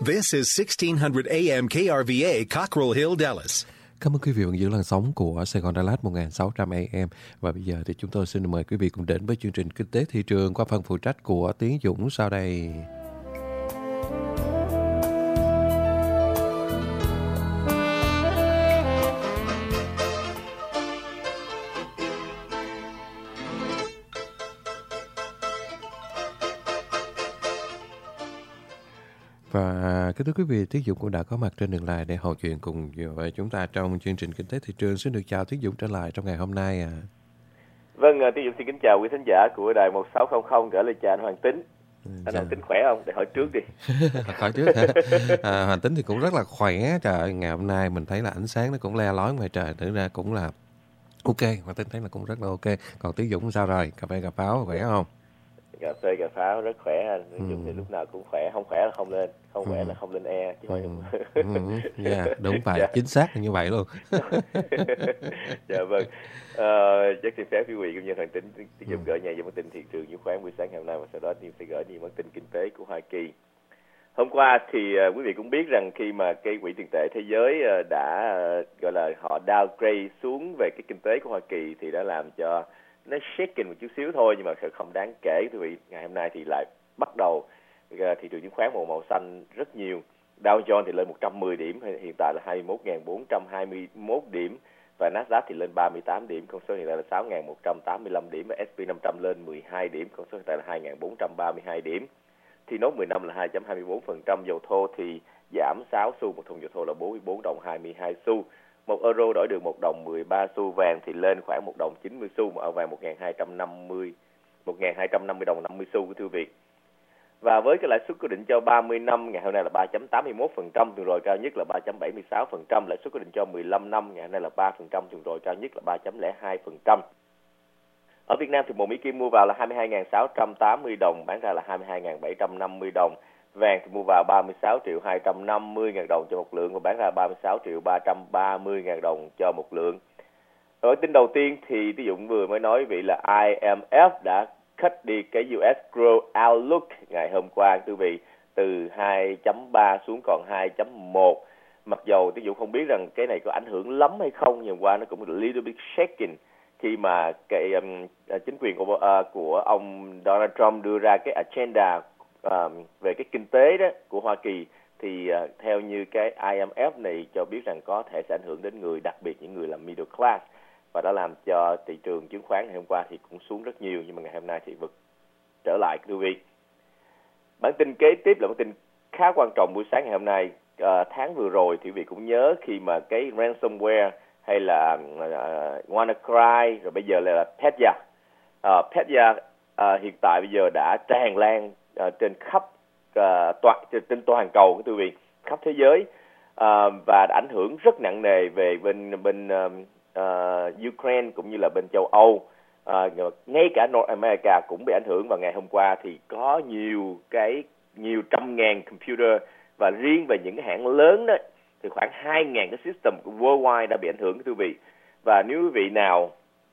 This is 1600 AM KRVA, Cockrell Hill, Dallas. Cảm ơn quý vị vẫn giữ làn sóng của Sài Gòn Đà Lạt 1600 AM. Và bây giờ thì chúng tôi xin mời quý vị cùng đến với chương trình Kinh tế Thị trường qua phần phụ trách của Tiến Dũng sau đây. Và kính thưa quý vị, Tiến Dũng cũng đã có mặt trên đường lại để hò chuyện cùng với chúng ta trong chương trình Kinh tế Thị trường. Xin được chào Tiến Dũng trở lại trong ngày hôm nay. Vâng, Tiến Dũng xin kính chào quý thính giả của đài 1600, gửi lời chào anh Hoàng Tính. Anh Hoàng Tính khỏe không? Để hỏi trước đi. Hỏi trước hả? Hoàng Tính thì cũng rất là khỏe. Trời, ngày hôm nay mình thấy là ánh sáng nó cũng le lói ngoài trời, thực ra cũng là ok. Hoàng Tính thấy là cũng rất là ok. Còn Tiến Dũng sao rồi? Cà phê cà pháo khỏe không? Cà phê cà pháo rất khỏe anh. Tiến Dũng thì lúc nào cũng khỏe, không khỏe là không lên, không khỏe là không lên e chứ đúng vậy, chính xác là như vậy luôn. Dạ vâng. Chắc xin phép quý vị cũng như Hoàng Tính Tiến Dũng gửi nhà những bản tin thị trường chứng khoán buổi sáng ngày hôm nay, và sau đó thì sẽ gửi những bản tin kinh tế của Hoa Kỳ. Hôm qua thì quý vị cũng biết rằng khi mà cái quỹ tiền tệ thế giới đã gọi là họ downgrade xuống về cái kinh tế của Hoa Kỳ thì đã làm cho nó shaking một chút xíu thôi, nhưng mà không đáng kể. Quý vị, ngày hôm nay thì lại bắt đầu thị trường chứng khoán màu xanh rất nhiều. Dow Jones thì lên 110 điểm, hiện tại là 21.421 điểm, và Nasdaq thì lên 38 điểm, con số hiện tại là 6.185 điểm, và S&P 500 lên 12 điểm, con số hiện tại là 2.432 điểm. Thì nốt 10 năm là 2.24%, dầu thô thì giảm 6 xu, một thùng dầu thô là 44 đồng 22 xu. Một euro đổi được 1 đồng 13 xu, vàng thì lên khoảng 1 đồng 90 xu, một ao vàng 1.250 đồng 50 xu của thưa Việt. Và với cái lãi suất cố định cho 30 năm ngày hôm nay là 3.81%, tuần rồi cao nhất là 3.76%, lãi suất cố định cho 15 năm ngày hôm nay là 3%, tuần rồi cao nhất là 3.02%. Ở Việt Nam thì một Mỹ Kim mua vào là 22.680 đồng, bán ra là 22.750 đồng. Vàng thì mua vào 36.250.000 đồng cho một lượng, và bán ra 36.330.000 đồng cho một lượng. Rồi tin đầu tiên thì Tiến Dũng vừa mới nói vị là IMF đã cut đi cái US Growth Outlook ngày hôm qua, quý vị, từ 2.3 xuống còn 2.1. Mặc dầu Tiến Dũng không biết rằng cái này có ảnh hưởng lắm hay không, nhưng qua nó cũng a little bit shaking khi mà cái chính quyền của ông Donald Trump đưa ra cái agenda về cái kinh tế đó của Hoa Kỳ, thì theo như cái IMF này cho biết rằng có thể sẽ ảnh hưởng đến người, đặc biệt những người làm middle class, và đã làm cho thị trường chứng khoán ngày hôm qua thì cũng xuống rất nhiều, nhưng mà ngày hôm nay thì vực trở lại quý vị. Bản tin kế tiếp là bản tin khá quan trọng buổi sáng ngày hôm nay. Tháng vừa rồi thì quý vị cũng nhớ khi mà cái ransomware hay là WannaCry, rồi bây giờ là Petya. Petya hiện tại bây giờ đã tràn lan trên khắp trên toàn cầu quý vị, khắp thế giới, và đã ảnh hưởng rất nặng nề về bên Ukraine cũng như là bên châu Âu. Ngay cả North America cũng bị ảnh hưởng, và ngày hôm qua thì có nhiều trăm ngàn computer, và riêng về những cái hãng lớn đó thì khoảng 2.000 cái system của worldwide đã bị ảnh hưởng quý vị. Và nếu quý vị nào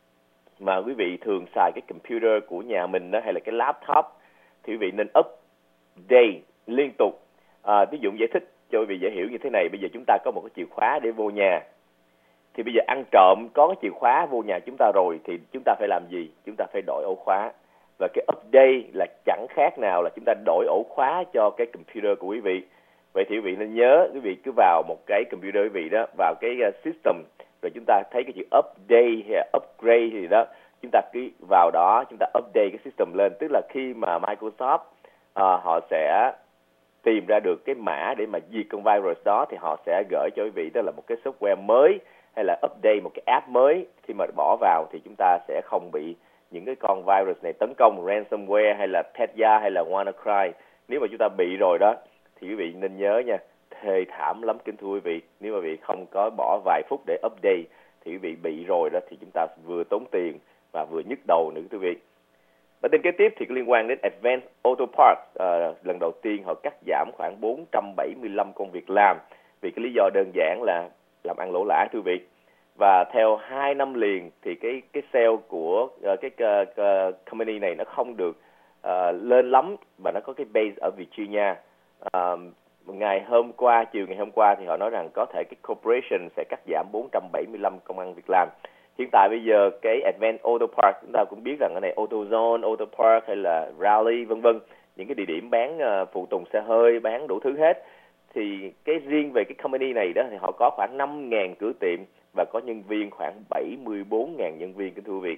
mà quý vị thường xài cái computer của nhà mình đó, hay là cái laptop, thì quý vị nên update liên tục. Ví dụ giải thích cho quý vị dễ hiểu như thế này. Bây giờ chúng ta có một cái chìa khóa để vô nhà, thì bây giờ ăn trộm có cái chìa khóa vô nhà chúng ta rồi thì chúng ta phải làm gì? Chúng ta phải đổi ổ khóa. Và cái update là chẳng khác nào là chúng ta đổi ổ khóa cho cái computer của quý vị. Vậy thì quý vị nên nhớ, quý vị cứ vào một cái computer quý vị đó, vào cái system, rồi chúng ta thấy cái chữ update hay upgrade gì đó, chúng ta cứ vào đó, chúng ta update cái system lên. Tức là khi mà Microsoft họ sẽ tìm ra được cái mã để mà diệt con virus đó, thì họ sẽ gửi cho quý vị đó là một cái software mới, hay là update một cái app mới. Khi mà bỏ vào thì chúng ta sẽ không bị những cái con virus này tấn công, ransomware hay là Petya hay là WannaCry. Nếu mà chúng ta bị rồi đó thì quý vị nên nhớ nha, thê thảm lắm kính thưa quý vị. Nếu mà quý vị không có bỏ vài phút để update thì quý vị bị rồi đó, thì chúng ta vừa tốn tiền và vừa nhức đầu nữa quý vị. Bản tin kế tiếp thì có liên quan đến Advance Auto Parts. Lần đầu tiên họ cắt giảm khoảng 475 công việc làm, vì cái lý do đơn giản là làm ăn lỗ lã quý vị. Và theo 2 năm liền thì cái sale của cái company này nó không được lên lắm, và nó có cái base ở Virginia. chiều ngày hôm qua thì họ nói rằng có thể cái corporation sẽ cắt giảm 475 công ăn việc làm. Hiện tại bây giờ cái Advanced Auto Park, chúng ta cũng biết rằng cái này AutoZone, Auto Park hay là Raleigh vân vân, những cái địa điểm bán phụ tùng xe hơi, bán đủ thứ hết. Thì cái riêng về cái company này đó thì họ có khoảng 5.000 cửa tiệm và có nhân viên khoảng 74.000 nhân viên, kính thưa quý vị.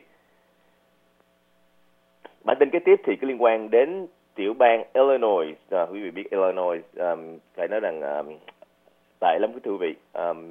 Bản tin kế tiếp thì có liên quan đến tiểu bang Illinois. Quý vị biết Illinois, phải nói rằng tệ lắm, quý vị.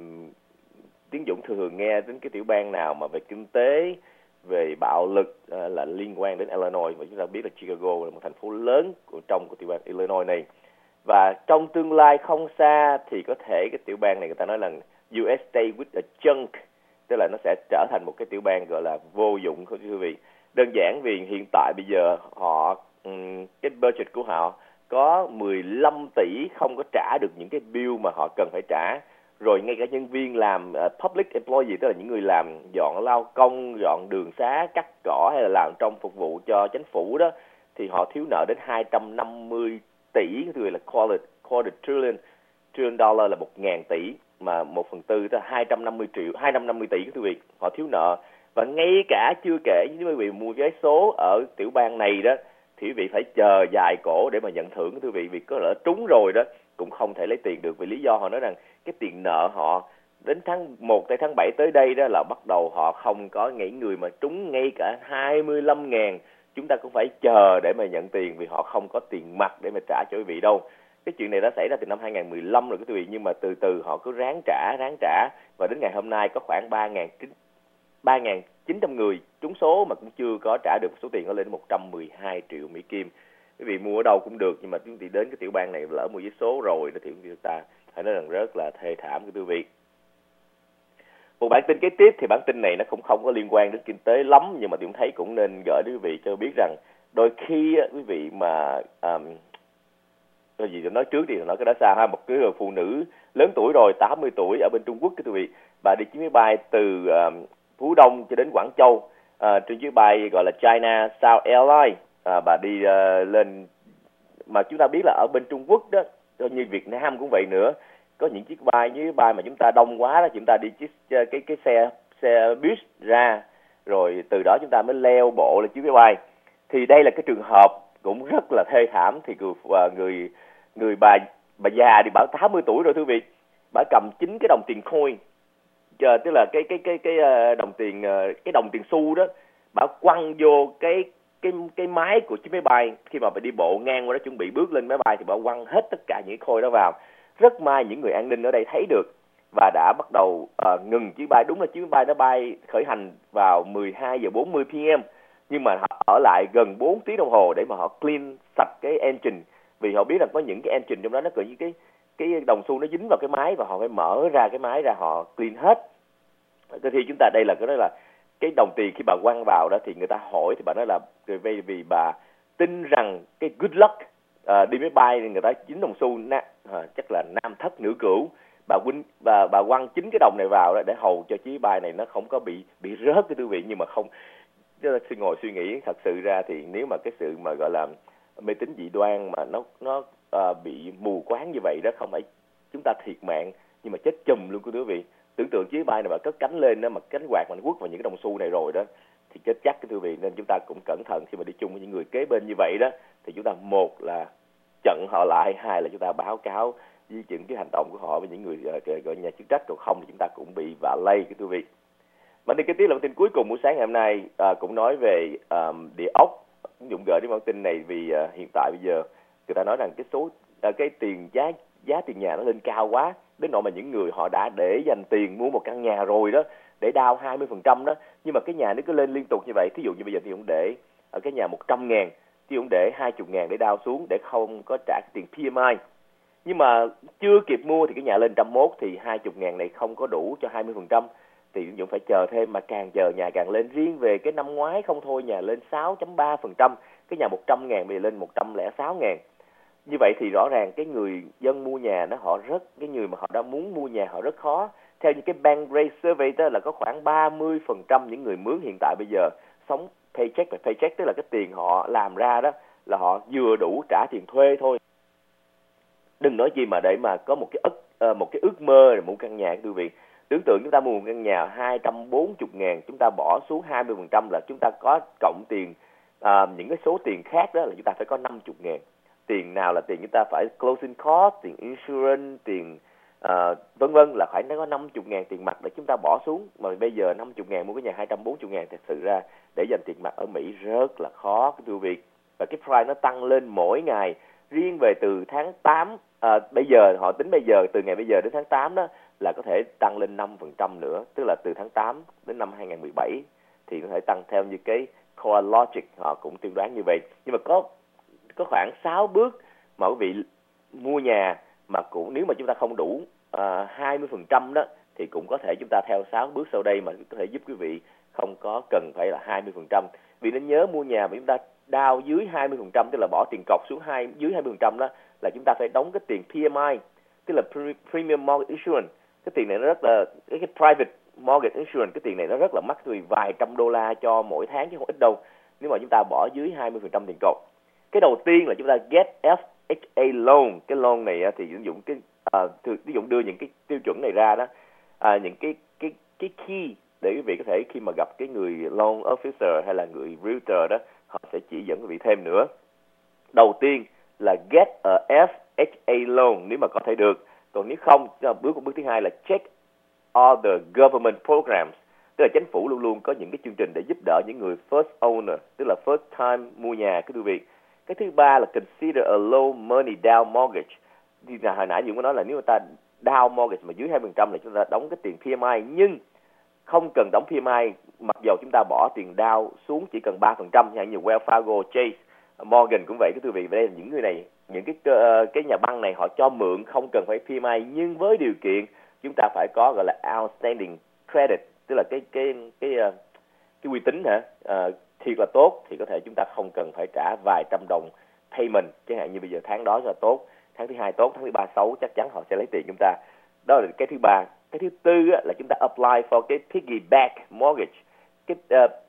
Tiến Dũng thường nghe đến cái tiểu bang nào mà về kinh tế, về bạo lực là liên quan đến Illinois. Và chúng ta biết là Chicago là một thành phố lớn trong của tiểu bang Illinois này. Và trong tương lai không xa thì có thể cái tiểu bang này người ta nói là US State with a Junk, tức là nó sẽ trở thành một cái tiểu bang gọi là vô dụng, quý vị. Đơn giản vì hiện tại bây giờ họ cái budget của họ có 15 tỷ không có trả được những cái bill mà họ cần phải trả. Rồi ngay cả nhân viên làm public employee, tức là những người làm dọn lao công, dọn đường xá, cắt cỏ hay là làm trong phục vụ cho chính phủ đó, thì họ thiếu nợ đến 250 tỷ, tức là quarter trillion dollar là 1.000 tỷ, mà 1/4 tức là 250 tỷ quý vị, họ thiếu nợ. Và ngay cả chưa kể nếu quý vị mua vé số ở tiểu bang này đó thì quý vị phải chờ dài cổ để mà nhận thưởng, quý vị, vì có lỡ trúng rồi đó cũng không thể lấy tiền được, vì lý do họ nói rằng cái tiền nợ họ đến tháng 1 tới tháng 7 tới đây đó là bắt đầu họ không có nghĩ người mà trúng ngay cả 25.000 chúng ta cũng phải chờ để mà nhận tiền, vì họ không có tiền mặt để mà trả cho quý vị đâu. Cái chuyện này đã xảy ra từ năm 2015 rồi quý vị, nhưng mà từ từ họ cứ ráng trả và đến ngày hôm nay có khoảng 3.900 người trúng số mà cũng chưa có trả được số tiền, nó lên 112 triệu Mỹ Kim. Quý vị mua ở đâu cũng được, nhưng mà chúng ta đến cái tiểu bang này lỡ mua vé số rồi thì chúng ta phải nói rằng rất là thê thảm quý vị. Một bản tin kế tiếp thì bản tin này nó cũng không có liên quan đến kinh tế lắm, nhưng mà tôi thấy cũng nên gửi đến quý vị cho biết rằng đôi khi quý vị mà cái gì tôi nói trước thì nói cái đó xa ha. Một cái người phụ nữ lớn tuổi rồi, 80 tuổi ở bên Trung Quốc, quý vị, bà đi chuyến máy bay từ Phú Đông cho đến Quảng Châu, trên chuyến bay gọi là China South Airlines. Bà đi lên, mà chúng ta biết là ở bên Trung Quốc đó, như Việt Nam cũng vậy nữa, có những chiếc bay như bay mà chúng ta đông quá đó, chúng ta đi cái xe bus ra, rồi từ đó chúng ta mới leo bộ lên chiếc máy bay. Thì đây là cái trường hợp cũng rất là thê thảm. Thì người bà già thì bảo 80 tuổi rồi, thưa quý vị, bà cầm 9 cái đồng tiền coin, tức là cái đồng tiền xu đó, bà quăng vô cái máy của chiếc máy bay. Khi mà bà đi bộ ngang qua đó chuẩn bị bước lên máy bay thì bà quăng hết tất cả những coin đó vào. Rất may những người an ninh ở đây thấy được và đã bắt đầu ngừng chiếc bay. Đúng là chiếc máy bay nó bay khởi hành vào 12:40 p.m. nhưng mà họ ở lại gần 4 tiếng đồng hồ để mà họ clean sạch cái engine, vì họ biết rằng có những cái engine trong đó nó có những cái đồng xu nó dính vào cái máy và họ phải mở ra cái máy ra, họ clean hết. Thì chúng ta đây là cái đồng tiền khi bà quăng vào đó thì người ta hỏi thì bà nói là vì bà tin rằng cái good luck đi máy bay người ta dính đồng xu chắc là nam thất nữ cửu. Bà quăng 9 cái đồng này vào đó để hầu cho chiếc bay này nó không có bị rớt cái quý vị. Nhưng mà không, xin ngồi suy nghĩ thật sự ra thì nếu mà cái sự mà gọi là mê tín dị đoan mà nó bị mù quáng như vậy đó, không phải chúng ta thiệt mạng nhưng mà chết chùm luôn quý vị. Tưởng tượng chiếc bay này mà cất cánh lên đó, mà cánh quạt mình quất vào những cái đồng xu này rồi đó thì chết chắc cái quý vị. Nên chúng ta cũng cẩn thận khi mà đi chung với những người kế bên như vậy đó, thì chúng ta một là chặn họ lại, hai là chúng ta báo cáo với những cái hành động của họ với những người gọi nhà chức trách, còn không thì chúng ta cũng bị vạ lây cái quý vị. Bản tin kế tiếp là bản tin cuối cùng buổi sáng ngày hôm nay, cũng nói về địa ốc. Dũng gửi đến bản tin này vì hiện tại bây giờ người ta nói rằng cái giá tiền nhà nó lên cao quá, đến nỗi mà những người họ đã để dành tiền mua một căn nhà rồi đó, để down 20% đó, nhưng mà cái nhà nó cứ lên liên tục như vậy. Thí dụ như bây giờ thì ông để ở cái nhà 100.000 thì ông để 20.000 để down xuống để không có trả cái tiền PMI. Nhưng mà chưa kịp mua thì cái nhà lên 101 thì 20.000 này không có đủ cho 20%. Thì Dũng phải chờ thêm, mà càng chờ nhà càng lên. Riêng về cái năm ngoái không thôi, nhà lên 6.3%, cái nhà 100.000 bị lên 106.000. Như vậy thì rõ ràng cái người dân mua nhà đó cái người mà họ đã muốn mua nhà họ rất khó. Theo những cái Bankrate survey đó là có khoảng 30% những người mướn hiện tại bây giờ sống paycheck và paycheck, tức là cái tiền họ làm ra đó là họ vừa đủ trả tiền thuê thôi. đừng nói gì mà để mà có một cái ước mơ để mua căn nhà, quý vị. Tưởng tượng chúng ta mua một căn nhà 240.000, chúng ta bỏ xuống 20% là chúng ta có cộng tiền, những cái số tiền khác đó là chúng ta phải có 50.000. Tiền nào là tiền chúng ta phải closing cost, tiền insurance, tiền vân vân, là phải có 50.000 tiền mặt để chúng ta bỏ xuống. Mà bây giờ 50.000 mua cái nhà 240.000, thật sự ra để dành tiền mặt ở Mỹ rất là khó, quý vị. Và cái price nó tăng lên mỗi ngày. Riêng về từ tháng 8, bây giờ họ tính bây giờ, từ ngày bây giờ đến tháng 8 đó, là có thể tăng lên 5% nữa. Tức là từ tháng 8 đến năm 2017 thì có thể tăng theo như cái Core Logic họ cũng tiên đoán như vậy. Nhưng mà có khoảng 6 bước mà quý vị mua nhà mà cũng nếu mà chúng ta không đủ 20% đó, thì cũng có thể chúng ta theo 6 bước sau đây mà có thể giúp quý vị không có cần phải là 20%. Vì nên nhớ, mua nhà mà chúng ta down dưới 20%, tức là bỏ tiền cọc xuống dưới 20% đó, là chúng ta phải đóng cái tiền PMI, tức là Premium Mortgage Insurance. Cái tiền này nó rất là, cái Private Mortgage Insurance, cái tiền này nó rất là mắc, vì vài trăm đô la cho mỗi tháng chứ không ít đâu, nếu mà chúng ta bỏ dưới 20% tiền cọc. Cái đầu tiên là chúng ta get FHA loan. Cái loan này thì ví dụ ví dụ đưa những cái tiêu chuẩn này ra đó, những cái key để quý vị có thể khi mà gặp cái người loan officer hay là người realtor đó, họ sẽ chỉ dẫn quý vị thêm nữa. Đầu tiên là get a FHA loan nếu mà có thể được. Còn nếu không, bước thứ hai là check all the government programs, tức là chính phủ luôn luôn có những cái chương trình để giúp đỡ những người first owner, tức là first time mua nhà, quý vị. Cái thứ ba là consider a low money down mortgage. Thì là hồi nãy Dũng có nói là nếu mà ta down mortgage mà dưới 2% là chúng ta đóng cái tiền PMI, nhưng không cần đóng PMI mặc dầu chúng ta bỏ tiền down xuống chỉ cần 3%, như Wells Fargo, Chase, Morgan cũng vậy, quý vị. Đây là những người này, những cái nhà băng này họ cho mượn không cần phải PMI, nhưng với điều kiện chúng ta phải có gọi là outstanding credit, tức là cái uy tín thiệt là tốt, thì có thể chúng ta không cần phải trả vài trăm đồng payment, chẳng hạn như bây giờ tháng đó là tốt, tháng thứ hai tốt, tháng thứ ba xấu, chắc chắn họ sẽ lấy tiền chúng ta. Đó là cái thứ ba. Cái thứ tư là chúng ta apply for cái piggyback mortgage. Cái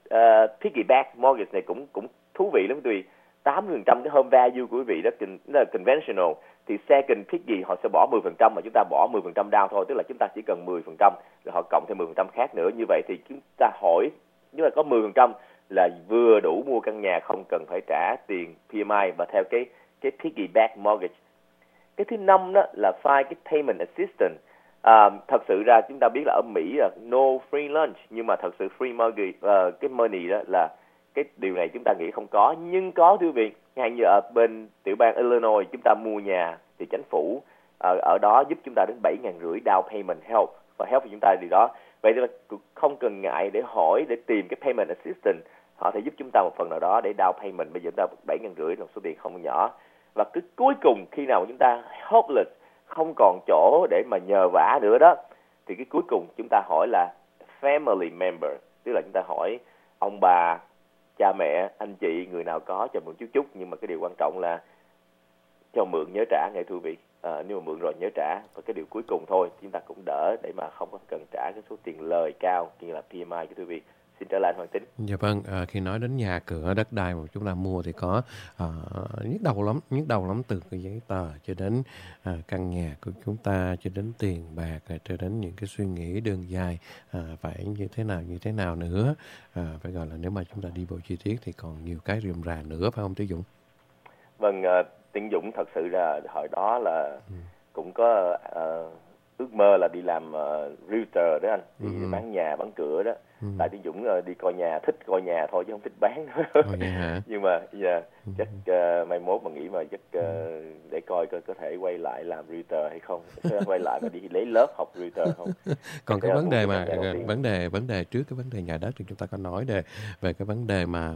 piggyback mortgage này cũng thú vị lắm, tùy 80% cái home value của quý vị đó là conventional, thì second piggy họ sẽ bỏ 10% mà chúng ta bỏ 10% down thôi, tức là chúng ta chỉ cần 10% rồi họ cộng thêm 10% khác nữa. Như vậy thì chúng ta hỏi, nếu mà có 10% là vừa đủ mua căn nhà, không cần phải trả tiền PMI và theo cái piggyback mortgage. Cái thứ năm đó là file cái payment assistance. Thật sự ra chúng ta biết là ở Mỹ là no free lunch, nhưng mà thật sự free mortgage, cái money đó là cái điều này chúng ta nghĩ không có, nhưng có, thưa quý vị. Ngay như ở bên tiểu bang Illinois, chúng ta mua nhà thì chính phủ ở đó giúp chúng ta đến 7.500 down payment help, và help chúng ta điều đó. Vậy thì không cần ngại để hỏi, để tìm cái payment assistance, họ sẽ giúp chúng ta một phần nào đó để down payment. Bây giờ chúng ta 7.500 là số tiền không nhỏ. Và cứ cuối cùng khi nào chúng ta hopeless, không còn chỗ để mà nhờ vả nữa đó, thì cái cuối cùng chúng ta hỏi là family member, tức là chúng ta hỏi ông bà, cha mẹ, anh chị, người nào có cho mượn chút, nhưng mà cái điều quan trọng là cho mượn nhớ trả, nghe thưa quý vị. Nếu mà mượn rồi nhớ trả. Và cái điều cuối cùng thôi, chúng ta cũng đỡ để mà không có cần trả cái số tiền lời cao như là PMI, cái thưa quý vị. Xin trở lại Hoàng Tính. Dạ vâng, khi nói đến nhà cửa, đất đai mà chúng ta mua thì có nhức đầu lắm từ cái giấy tờ cho đến căn nhà của chúng ta, cho đến tiền bạc, cho đến những cái suy nghĩ đường dài phải như thế nào nữa. Phải gọi là nếu mà chúng ta đi vào chi tiết thì còn nhiều cái rườm rà nữa, phải không Tiến Dũng? Vâng, Tiến Dũng thật sự là hồi đó là cũng có ước mơ là đi làm realtor đó anh, đi bán nhà bán cửa đó. Tại Tiến Dũng đi coi nhà, thích coi nhà thôi chứ không thích bán. Nhưng mà chắc mai mốt mà nghĩ mà chắc để coi có thể quay lại làm realtor hay không, quay lại mà đi lấy lớp học realtor không. Còn cái vấn đề mà vấn đề trước cái vấn đề nhà đất thì chúng ta có nói về cái vấn đề mà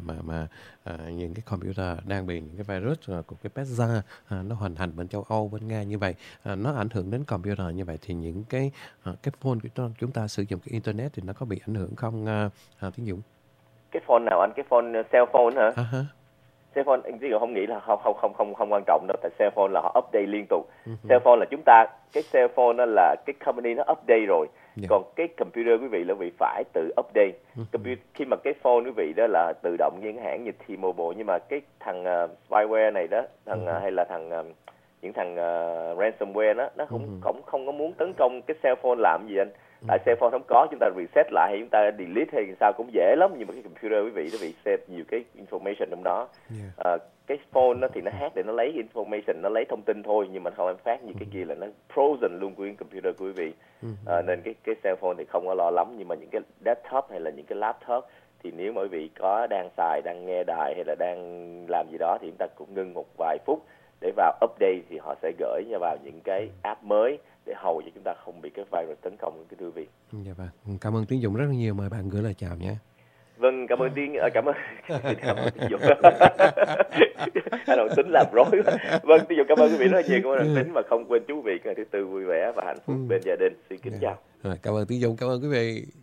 những cái computer đang bị những cái virus của cái Pezza nó hoành hành bên châu Âu, bên Nga như vậy, nó ảnh hưởng đến computer như vậy, thì những cái phone của chúng ta sử dụng cái internet thì nó có bị ảnh hưởng không Tiến Dũng? Cái phone nào anh? Cái phone cell phone hả? Cell phone anh không nghĩ là không quan trọng đâu, tại cell phone là họ update liên tục. Cell phone là chúng ta, cái cell phone đó là cái company nó update rồi. Còn cái computer quý vị là quý vị phải tự update. Khi mà cái phone quý vị đó là tự động như hãng như T-Mobile, nhưng mà cái thằng spyware này đó, hay là thằng những thằng ransomware nó cũng không có muốn tấn công cái cell phone làm gì anh. Tại cell phone không có, chúng ta reset lại hay chúng ta delete hay sao cũng dễ lắm, nhưng mà cái computer quý vị nó bị save nhiều cái information trong đó. Cái phone nó thì nó hack để nó lấy information, nó lấy thông tin thôi, nhưng mà không em phát như cái kia là nó frozen luôn của computer của quý vị. Nên cái cell phone thì không có lo lắm, nhưng mà những cái desktop hay là những cái laptop thì nếu mà quý vị có đang xài, đang nghe đài hay là đang làm gì đó thì chúng ta cũng ngưng một vài phút để vào update, thì họ sẽ gửi vào những cái app mới để hầu cho chúng ta không bị cái virus tấn công cái quý vị. Dạ vâng. Cảm ơn Tiến Dũng rất là nhiều, mời bạn gửi lời chào nhé. Vâng, cảm ơn cảm ơn Tiến Dũng. Anh Hoàng Tính làm rối quá. Vâng, Tiến Dũng cảm ơn quý vị rất là nhiều. Cảm ơn Hoàng Tính, và không quên chú vị ngày thứ Tư vui vẻ và hạnh phúc bên gia đình. Xin kính chào. Rồi, cảm ơn Tiến Dũng, cảm ơn quý vị.